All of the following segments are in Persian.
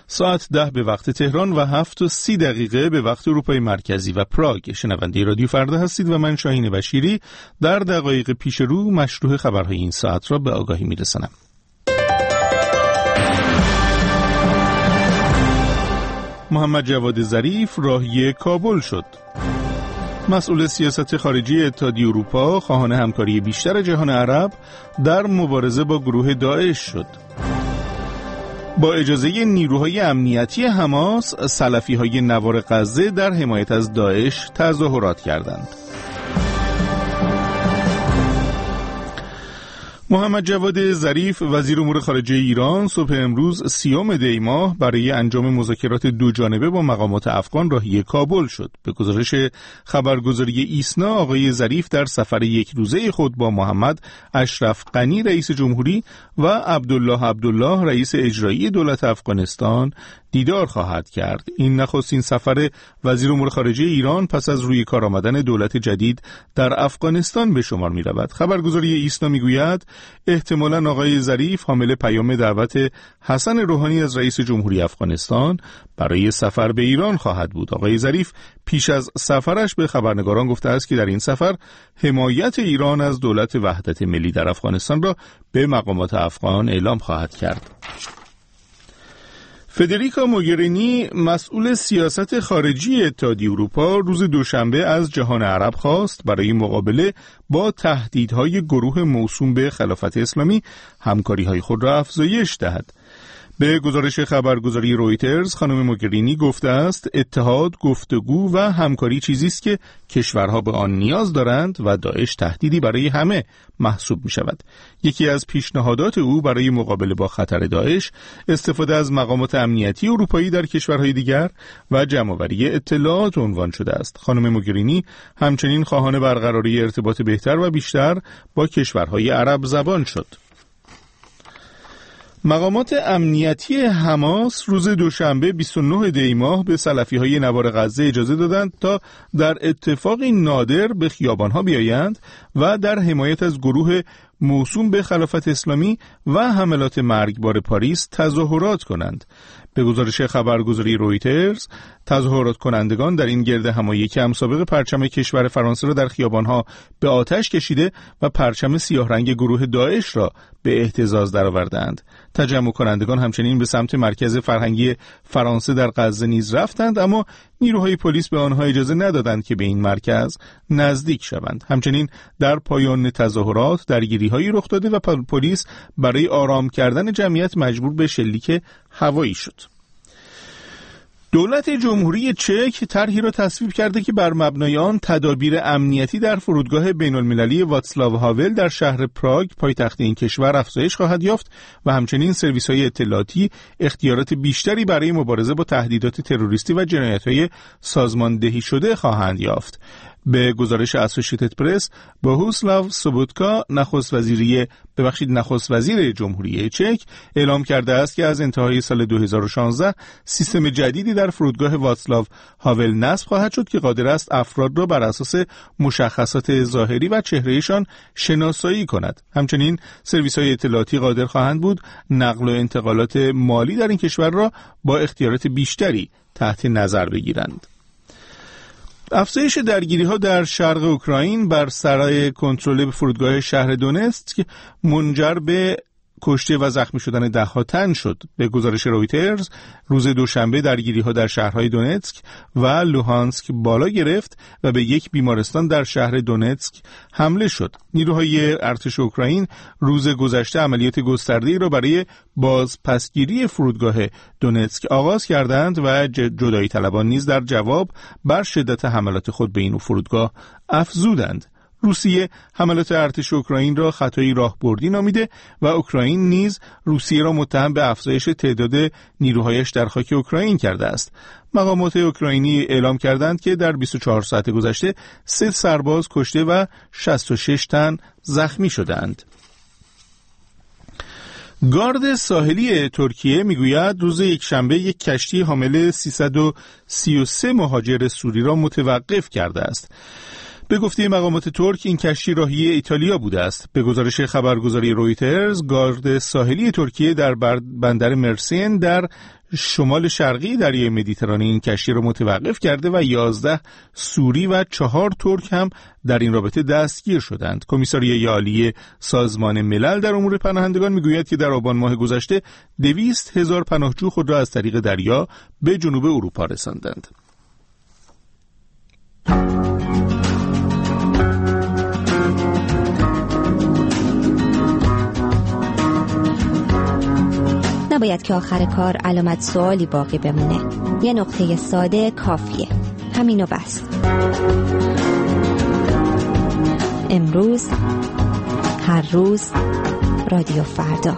ساعت 10 به وقت تهران و 7:30 به وقت اروپای مرکزی و پراگ. شنونده رادیو فردا هستید و من شاهین بشیری در دقایق پیش رو مشروع خبرهای این ساعت را به آگاهی میرسانم. محمد جواد ظریف راهی کابل شد. مسئول سیاست خارجی اتحادیه اروپا خواهان همکاری بیشتر جهان عرب در مبارزه با گروه داعش شد. با اجازه نیروهای امنیتی حماس، سلفی‌های نوار غزه در حمایت از داعش تظاهرات کردند. محمد جواد ظریف وزیر امور خارجه ایران صبح امروز 30 دی ماه برای انجام مذاکرات دوجانبه با مقامات افغان راهی کابل شد. به گزارش خبرگزاری ایسنا، آقای ظریف در سفر یک روزه خود با محمد اشرف غنی رئیس جمهوری و عبدالله رئیس اجرایی دولت افغانستان دیدار خواهد کرد. این نخستین سفر وزیر امور خارجه ایران پس از روی کار آمدن دولت جدید در افغانستان به شمار می رود. خبرگزاری ایسنا می گوید احتمالاً آقای ظریف حامل پیام دعوت حسن روحانی از رئیس جمهوری افغانستان برای سفر به ایران خواهد بود. آقای ظریف پیش از سفرش به خبرنگاران گفته است که در این سفر حمایت ایران از دولت وحدت ملی در افغانستان را به مقامات افغان اعلام خواهد کرد. فدریکا موگرینی مسئول سیاست خارجی اتحادیه اروپا روز دوشنبه از جهان عرب خواست برای مقابله با تهدیدهای گروه موسوم به خلافت اسلامی همکاری‌های خود را افزایش دهد. به گزارش خبرگزاری رویترز خانم موگرینی گفته است اتحاد، گفتگو و همکاری چیزی است که کشورها به آن نیاز دارند و داعش تهدیدی برای همه محسوب می شود. یکی از پیشنهادات او برای مقابله با خطر داعش استفاده از مقامات امنیتی اروپایی در کشورهای دیگر و جمع‌آوری اطلاعات عنوان شده است. خانم موگرینی همچنین خواهان برقراری ارتباط بهتر و بیشتر با کشورهای عرب زبان شد. مقامات امنیتی حماس روز دوشنبه 29 دی ماه به سلفی‌های نوار غزه اجازه دادند تا در اتفاقی نادر به خیابان‌ها بیایند و در حمایت از گروه موسوم به خلافت اسلامی و حملات مرگبار پاریس تظاهرات کنند. به گزارش خبرگزاری رویترز، تظاهرات کنندگان در این گرد همایی که همسابق پرچم کشور فرانسه را در خیابان‌ها به آتش کشیده و پرچم سیاه رنگ گروه داعش را به اهتزاز درآوردند. تجمع کنندگان همچنین به سمت مرکز فرهنگی فرانسه در غزه نیز رفتند، اما نیروهای پلیس به آنها اجازه ندادند که به این مرکز نزدیک شوند. همچنین در پایان تظاهرات درگیری‌هایی رخ داده و پلیس برای آرام کردن جمعیت مجبور به شلیک هوایی شد. دولت جمهوری چک طرحی را تصویب کرده که بر مبنای آن تدابیر امنیتی در فرودگاه بین‌المللی واتسلاو هاول در شهر پراگ پایتخت این کشور افزایش خواهد یافت و همچنین سرویس‌های اطلاعاتی اختیارات بیشتری برای مبارزه با تهدیدات تروریستی و جنایت‌های سازماندهی شده خواهند یافت. به گزارش اسوشییتد پرس، بوهوسلاو سوبوتکا نخست وزیر جمهوری چک اعلام کرده است که از انتهای سال 2016 سیستم جدیدی در فرودگاه واتسلاو هاول نصب خواهد شد که قادر است افراد را بر اساس مشخصات ظاهری و چهرهشان شناسایی کند. همچنین سرویس‌های اطلاعاتی قادر خواهند بود نقل و انتقالات مالی در این کشور را با اختیارات بیشتری تحت نظر بگیرند. افزایش درگیری‌ها در شرق اوکراین بر سرای کنترل فرودگاه شهر دونتسک منجر به کشته و زخمی شدن ده‌ها تن شد. به گزارش رویترز روز دوشنبه درگیری‌ها در شهرهای دونتسک و لوهانسک بالا گرفت و به یک بیمارستان در شهر دونتسک حمله شد. نیروهای ارتش اوکراین روز گذشته عملیات گسترده‌ای را برای بازپسگیری فرودگاه دونتسک آغاز کردند و جدایی طلبان نیز در جواب بر شدت حملات خود به این فرودگاه افزودند. روسیه حملات ارتش اوکراین را خطایی راهبردی نامیده و اوکراین نیز روسیه را متهم به افزایش تعداد نیروهایش در خاک اوکراین کرده است. مقامات اوکراینی اعلام کردند که در 24 ساعت گذشته 3 سرباز کشته و 66 تن زخمی شدند. گارد ساحلی ترکیه میگوید روز یکشنبه یک کشتی حامل 333 مهاجر سوری را متوقف کرده است. به گفته مقامات ترک این کشتی راهی ایتالیا بوده است. به گزارش خبرگزاری رویترز، گارد ساحلی ترکیه در بندر مرسین در شمال شرقی دریای مدیترانه این کشتی را متوقف کرده و 11 سوری و 4 ترک هم در این رابطه دستگیر شدند. کمیساریای عالی سازمان ملل در امور پناهندگان میگوید که در آبان ماه گذشته 200,000 پناهجو خود را از طریق دریا به جنوب اروپا رساندند. نباید که آخر کار علامت سوالی باقی بمونه. یه نقطه ساده کافیه. همینو بس. امروز، هر روز، رادیو فردا.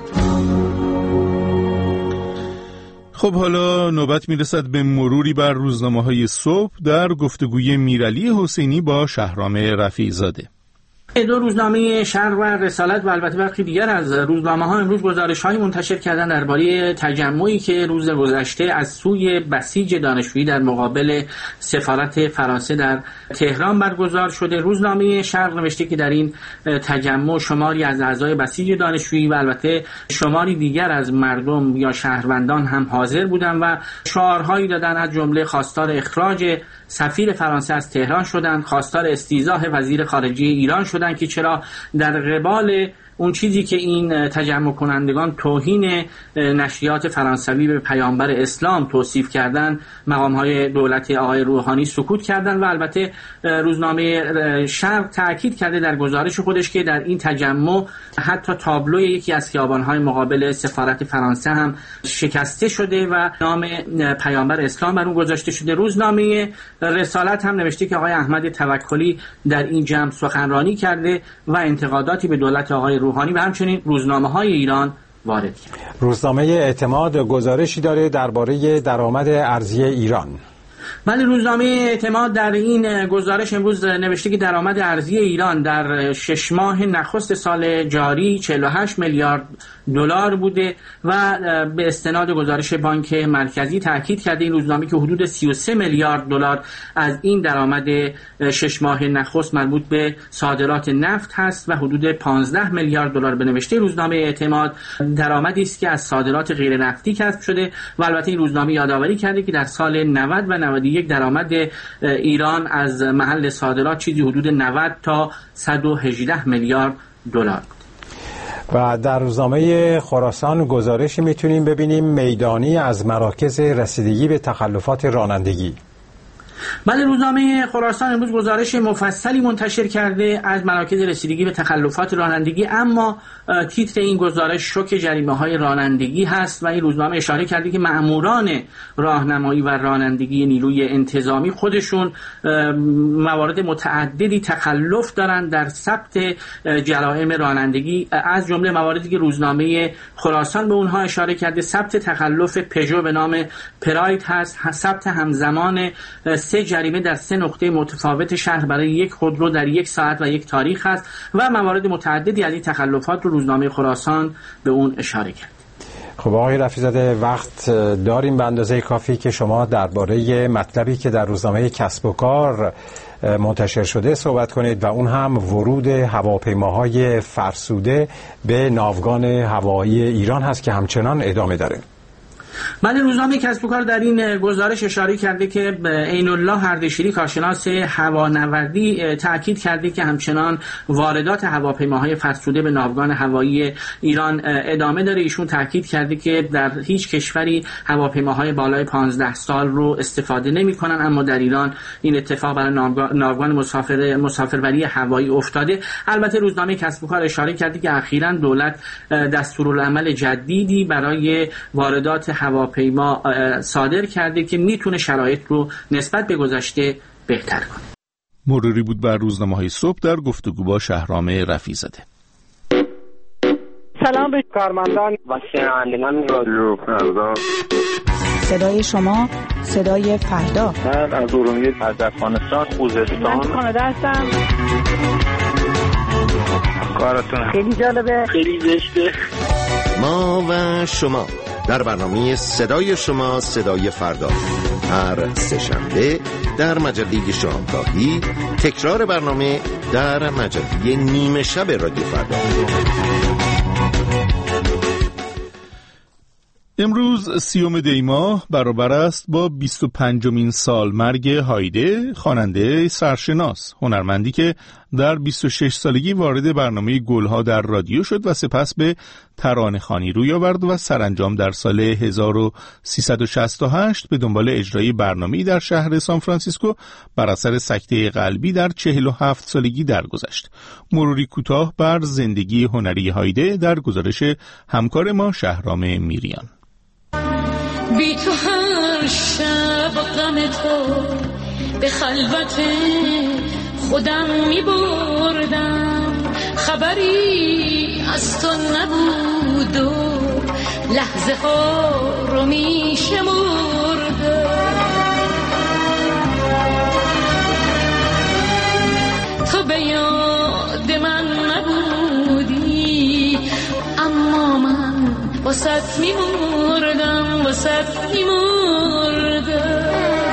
خب حالا نوبت میرسد به مروری بر روزنامه‌های صبح در گفتگوی میرعلی حسینی با شهرام رفیعی زاده. دو روزنامه شرق و رسالت و البته برخی دیگر از روزنامه‌ها امروز گزارش‌های منتشر کردن درباره تجمعی که روز گذشته از سوی بسیج دانشجویی در مقابل سفارت فرانسه در تهران برگزار شده. روزنامه شرق نوشته که در این تجمع شماری از اعضای بسیج دانشجویی و البته شماری دیگر از مردم یا شهروندان هم حاضر بودند و شعارهایی دادن، از جمله خواستار اخراج سفیر فرانسه از تهران شدند، خواستار استیضاح وزیر خارجه ایران شدند که چرا در قبال اون چیزی که این تجمع کنندگان توهین نشریات فرانسوی به پیامبر اسلام توصیف کردن، مقام‌های دولت آقای روحانی سکوت کردن. و البته روزنامه شرق تاکید کرده در گزارش خودش که در این تجمع حتی تابلوی یکی از خیابان‌های مقابل سفارت فرانسه هم شکسته شده و نام پیامبر اسلام بر اون گذاشته شده. روزنامه رسالت هم نوشته که آقای احمد توکلی در این جمع سخنرانی کرده و انتقاداتی به دولت آقای روحانی و همچنین روزنامه‌های ایران وارد کرد. روزنامه اعتماد گزارشی داره درباره درآمد ارزی ایران. بله، روزنامه اعتماد در این گزارش امروز نوشته که درآمد ارزی ایران در 6 ماه نخست سال جاری 48 میلیارد دلار بوده و به استناد گزارش بانک مرکزی تاکید کرده این روزنامه که حدود 33 میلیارد دلار از این درآمد 6 ماه نخست مربوط به صادرات نفت هست و حدود 15 میلیارد دلار به نوشته روزنامه اعتماد درآمدی است که از صادرات غیر نفتی کسب شده. و البته این روزنامه یادآوری کرده که در سال 90 و 91 درآمد ایران از محل صادرات چیزی حدود 90 تا 118 میلیارد دلار. و در روزنامه خراسان گزارشی میتونیم ببینیم میدانی از مراکز رسیدگی به تخلفات رانندگی. بله، روزنامه خراسان امروز گزارش مفصلی منتشر کرده از مراکز رسیدگی به تخلفات رانندگی، اما تیتر این گزارش شوک جریمه‌های رانندگی هست و این روزنامه اشاره کرده که مأموران راهنمایی و رانندگی نیروی انتظامی خودشون موارد متعددی تخلف دارند در ثبت جرائم رانندگی، از جمله مواردی که روزنامه خراسان به اونها اشاره کرده ثبت تخلف پژو به نام پراید هست، ثبت همزمان 3 جریمه در 3 نقطه متفاوت شهر برای یک خودرو در 1 ساعت و 1 تاریخ است و موارد متعددی از این تخلفات رو روزنامه خراسان به اون اشاره کرد. خب آقای رفیع‌زاده، وقت داریم به اندازه کافی که شما درباره مطلبی که در روزنامه کسب و کار منتشر شده صحبت کنید و اون هم ورود هواپیماهای فرسوده به ناوگان هوایی ایران هست که همچنان ادامه داره. بله، روزنامه کسب و کار در این گزارش اشاره کرده که عین الله اردشیری کارشناس هوانوردی تاکید کرده که همچنان واردات هواپیماهای فرسوده به ناوگان هوایی ایران ادامه داره. ایشون تاکید کرده که در هیچ کشوری هواپیماهای بالای 15 سال رو استفاده نمی‌کنن، اما در ایران این اتفاق برای ناوگان مسافربری هوایی افتاده. البته روزنامه کسب و کار اشاره کرده که اخیراً دولت دستورالعمل جدیدی برای واردات هواپیما صادر کرده که میتونه شرایط رو نسبت به گذشته بهتر کنه. مروری بود بر روزنامه‌های صبح در گفتگو با شهرام رفیع‌زاده. سلام به کارمندان و شنوندگان رادیو فردا. صدای شما، صدای فردا. من از ارومیه، از افغانستان، خوزستان. من کانادا هستم. کارتون خیلی جالبه، خیلی زشته. ما و شما در برنامه صدای شما، صدای فردا، هر سه‌شنبه در مجله شامگاهی، تکرار برنامه در مجله نیمه شب رادیو فردا. امروز 30 دی ماه برابر است با 25مین سالمرگ هایده، خواننده سرشناس، هنرمندی که در 26 سالگی وارد برنامه گلها در رادیو شد و سپس به ترانه‌خوانی روی آورد و سرانجام در سال 1368 به دنبال اجرای برنامه‌ای در شهر سانفرانسیسکو بر اثر سکته قلبی در 47 سالگی درگذشت. مروری کوتاه بر زندگی هنری هایده در گزارش همکار ما شهرام میریان. بی تو هر شب غم تو به خلوت خودم می بردم، خبری از تو نبود و لحظه ها رو می شمردم. تو به یاد من نبودی اما من واسط می مردم، واسط می مردم.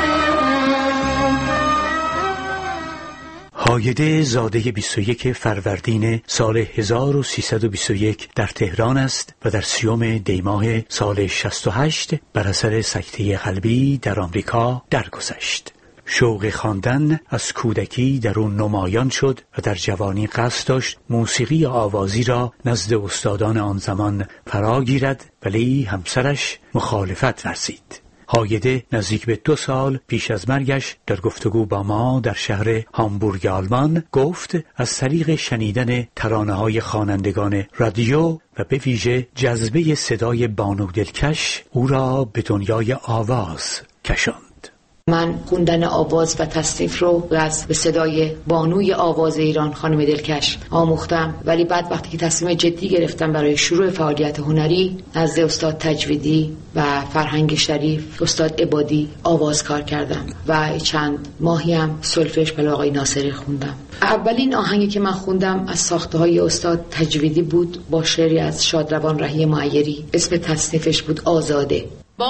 هایده زاده 21 فروردین سال 1321 در تهران است و در 30 دی ماه سال 68 بر اثر سکته قلبی در آمریکا درگذشت. شوق خواندن از کودکی در او نمایان شد و در جوانی قصد داشت موسیقی آوازی را نزد استادان آن زمان فرا گیرد، ولی همسرش مخالفت ورزید. هایده نزدیک به 2 سال پیش از مرگش در گفتگو با ما در شهر هامبورگ آلمان گفت از طریق شنیدن ترانه‌های خوانندگان رادیو و به ویژه جذبه صدای بانو دلکش او را به دنیای آواز کشاند. من خوندن آواز و تصنیف رو از به صدای بانوی آواز ایران خانم دلکش آموختم، ولی بعد وقتی که تصمیم جدی گرفتم برای شروع فعالیت هنری نزد استاد تجویدی و فرهنگ شریف، استاد عبادی آواز کار کردم و چند ماهی هم سولفژ به آقای ناصری خوندم. اولین آهنگی که من خوندم از ساخته‌های استاد تجویدی بود با شعری از شادروان رهی معیری. اسم تصنیفش بود آزاده.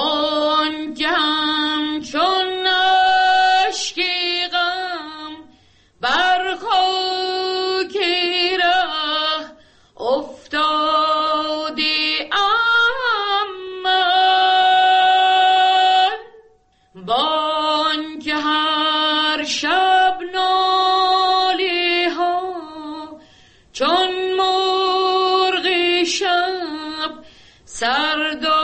بانگم چون اشکی غم بر خاک ره افتادی من، بانگ هر شب ناله ها چون مرغ شب سردا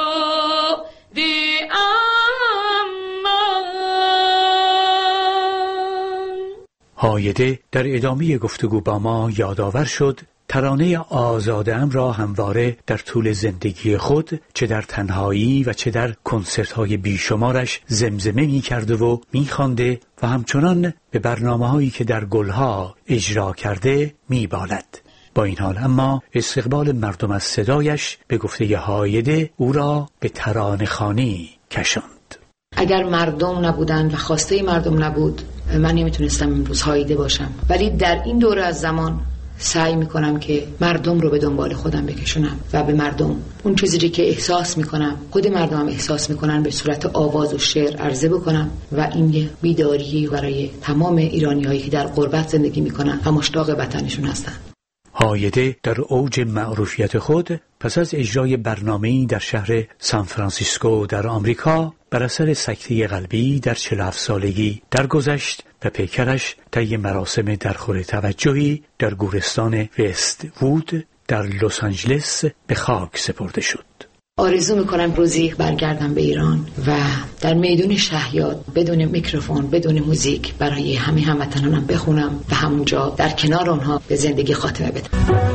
هایده در ادامه گفتگو با ما یادآور شد ترانه آزاده‌ام را همواره در طول زندگی خود چه در تنهایی و چه در کنسرت‌های بیشمارش زمزمه می‌کرده و می‌خوانده و همچنان به برنامه‌هایی که در گلها اجرا کرده می‌بالد. با این حال اما استقبال مردم از صدایش به گفته هایده او را به ترانه‌خوانی کشاند. اگر مردم نبودن و خواسته مردم نبود من نمیتونستم امروز هایده باشم، ولی در این دوره از زمان سعی میکنم که مردم رو به دنبال خودم بکشونم و به مردم اون چیزی که احساس میکنم خود مردم هم احساس میکنن به صورت آواز و شعر عرضه بکنم و این یه بیداری برای تمام ایرانی‌هایی که در غربت زندگی میکنن و مشتاق وطنشون هستن. هایده در اوج معروفیت خود پس از اجرای برنامه‌ای در شهر سانفرانسیسکو در آمریکا بر اثر سکته قلبی در 47 سالگی درگذشت و پیکرش طی مراسم درخور توجهی در گورستان وست وود در لس آنجلس به خاک سپرده شد. آرزو میکنم روزی برگردم به ایران و در میدون شهیاد بدون میکروفون بدون موزیک برای همه هموطنانم بخونم و همونجا در کنار اونها به زندگی خاتمه بدم.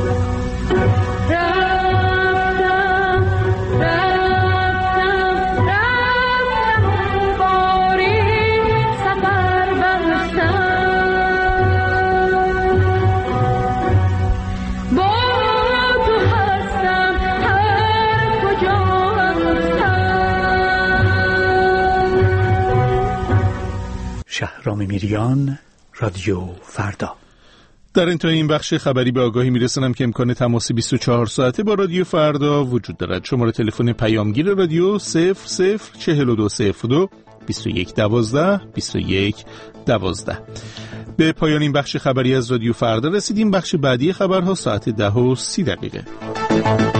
شهرام میریان، رادیو فردا. در انتهای این بخش خبری به آگاهی میرسانم که امکان تماس 24 ساعته با رادیو فردا وجود دارد. شماره تلفن پیامگیر رادیو 004202 21 12 21 12. به پایان این بخش خبری از رادیو فردا رسیدیم. بخش بعدی خبرها ساعت 10:30.